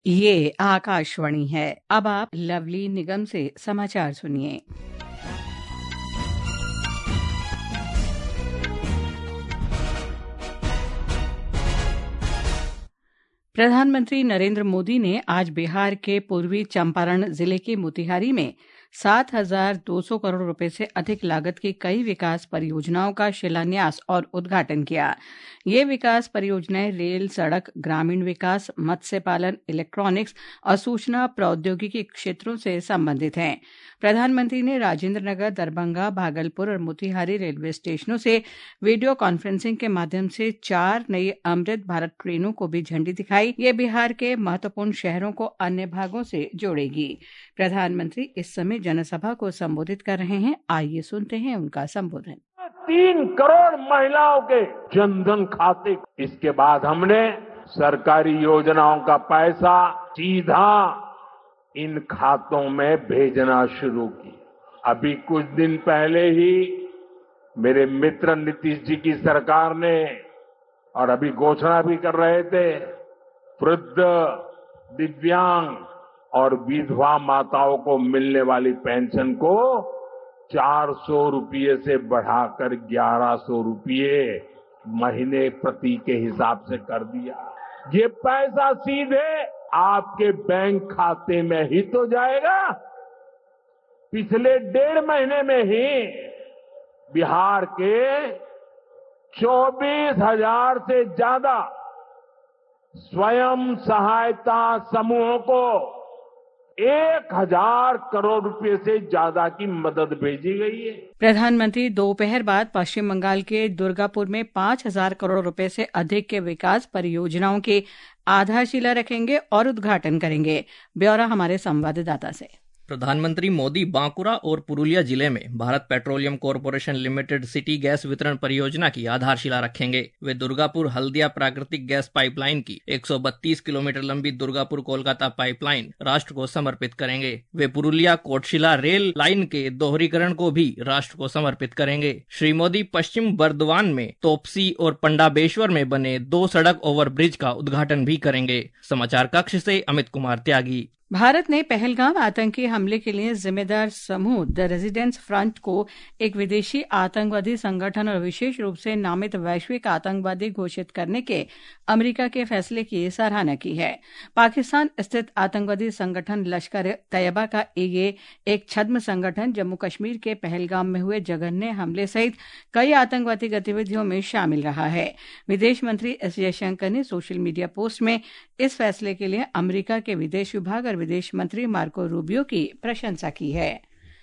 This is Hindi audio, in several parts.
ये आकाशवाणी है। अब आप लवली निगम से समाचार सुनिए। प्रधानमंत्री नरेंद्र मोदी ने आज बिहार के पूर्वी चंपारण जिले के मोतिहारी में 7,200 करोड़ रुपए से अधिक लागत की कई विकास परियोजनाओं का शिलान्यास और उद्घाटन किया। ये विकास परियोजनाएं रेल, सड़क, ग्रामीण विकास, मत्स्य पालन, इलेक्ट्रॉनिक्स और सूचना प्रौद्योगिकी क्षेत्रों से संबंधित हैं। प्रधानमंत्री ने राजेंद्र नगर, दरभंगा, भागलपुर और मोतिहारी रेलवे स्टेशनों से वीडियो कॉन्फ्रेंसिंग के माध्यम से 4 नई अमृत भारत ट्रेनों को भी झंडी दिखाई। ये बिहार के महत्वपूर्ण शहरों को अन्य भागों से जोड़ेगी। प्रधानमंत्री इस समय जनसभा को संबोधित कर रहे हैं। आइए सुनते हैं उनका संबोधन। 3 करोड़ महिलाओं के जनधन खाते, इसके बाद हमने सरकारी योजनाओं का पैसा सीधा इन खातों में भेजना शुरू किया। अभी कुछ दिन पहले ही मेरे मित्र नीतीश जी की सरकार ने, और अभी घोषणा भी कर रहे थे, वृद्ध, दिव्यांग और विधवा माताओं को मिलने वाली पेंशन को 400 रुपये से बढ़ाकर 1100 रुपये महीने प्रति के हिसाब से कर दिया। ये पैसा सीधे आपके बैंक खाते में ही तो जाएगा। पिछले 1.5 महीने में ही बिहार के 24,000 से ज्यादा स्वयं सहायता समूहों को 1,000 करोड़ रुपए से ज्यादा की मदद भेजी गई है। प्रधानमंत्री दोपहर बाद पश्चिम बंगाल के दुर्गापुर में 5,000 करोड़ रुपए से अधिक के विकास परियोजनाओं की आधारशिला रखेंगे और उद्घाटन करेंगे। ब्यौरा हमारे संवाददाता से। प्रधानमंत्री मोदी बांकुरा और पुरुलिया जिले में Bharat petroleum corporation limited city gas वितरण परियोजना की आधारशिला रखेंगे। वे दुर्गापुर हल्दिया प्राकृतिक गैस पाइपलाइन की 132 किलोमीटर लंबी दुर्गापुर कोलकाता पाइपलाइन राष्ट्र को समर्पित करेंगे। वे पुरुलिया कोटशिला रेल लाइन के दोहरीकरण को भी राष्ट्र को समर्पित करेंगे। श्री मोदी पश्चिम बर्दवान में तोपसी और पंडाबेश्वर में बने 2 सड़क ओवरब्रिज का उद्घाटन भी करेंगे। समाचार कक्ष से अमित कुमार त्यागी। भारत ने पहलगाम आतंकी हमले के लिए जिम्मेदार समूह द रेजिडेंस फ्रंट को एक विदेशी आतंकवादी संगठन और विशेष रूप से नामित वैश्विक आतंकवादी घोषित करने के अमेरिका के फैसले की सराहना की है। पाकिस्तान स्थित आतंकवादी संगठन लश्कर तैयबा का ये एक छद्म संगठन जम्मू कश्मीर के पहलगाम में हुए जघन्य हमले सहित कई आतंकवादी गतिविधियों में शामिल रहा है। विदेश मंत्री एस जयशंकर ने सोशल मीडिया पोस्ट में इस फैसले के लिए अमेरिका के विदेश विभाग और विदेश मंत्री मार्को रूबियो की प्रशंसा की है।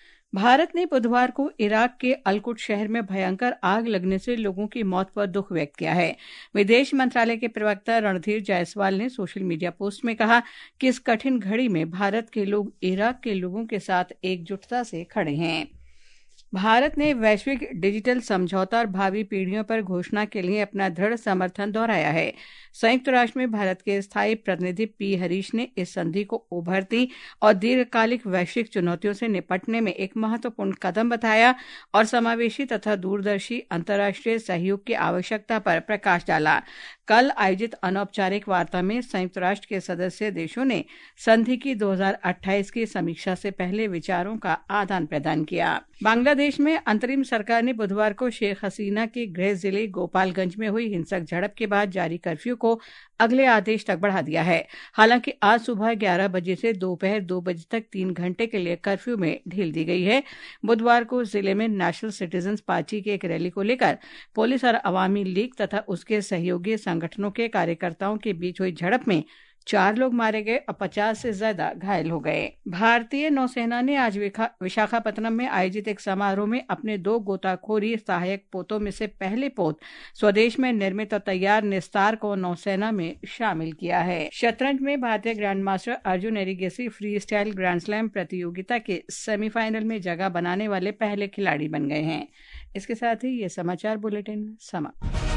भारत ने बुधवार को इराक के अलकुट शहर में भयंकर आग लगने से लोगों की मौत पर दुख व्यक्त किया है। विदेश मंत्रालय के प्रवक्ता रणधीर जायसवाल ने सोशल मीडिया पोस्ट में कहा कि इस कठिन घड़ी में भारत के लोग इराक के लोगों के साथ एकजुटता से खड़े हैं। भारत ने वैश्विक डिजिटल समझौता और भावी पीढ़ियों पर घोषणा के लिए अपना दृढ़ समर्थन दोहराया है। संयुक्त राष्ट्र में भारत के स्थायी प्रतिनिधि पी हरीश ने इस संधि को उभरती और दीर्घकालिक वैश्विक चुनौतियों से निपटने में एक महत्वपूर्ण कदम बताया और समावेशी तथा दूरदर्शी अंतर्राष्ट्रीय सहयोग की आवश्यकता पर प्रकाश डाला। कल आयोजित अनौपचारिक वार्ता में संयुक्त राष्ट्र के सदस्य देशों ने संधि की 2028 की समीक्षा से पहले विचारों का आदान प्रदान किया। बांग्लादेश में अंतरिम सरकार ने बुधवार को शेख हसीना के गृह जिले गोपालगंज में हुई हिंसक झड़प के बाद जारी कर्फ्यू को अगले आदेश तक बढ़ा दिया है। हालांकि आज सुबह 11 बजे से दोपहर 2 बजे तक 3 घंटे के लिए कर्फ्यू में ढील दी गई है। बुधवार को जिले में नेशनल सिटीजन्स पार्टी की एक रैली को लेकर पुलिस और अवामी लीग तथा उसके सहयोगी संगठनों के कार्यकर्ताओं के बीच हुई झड़प में 4 लोग मारे गए और 50 से ज्यादा घायल हो गए। भारतीय नौसेना ने आज विशाखापत्तनम में आयोजित एक समारोह में अपने 2 गोताखोरी सहायक पोतों में से पहले पोत स्वदेश में निर्मित और तैयार निस्तार को नौसेना में शामिल किया है। शतरंज में भारतीय grand master Arjun Erigaisi free style grand slam प्रतियोगिता के सेमीफाइनल में जगह बनाने वाले पहले खिलाड़ी बन गए हैं। इसके साथ ही ये समाचार बुलेटिन समाप्त।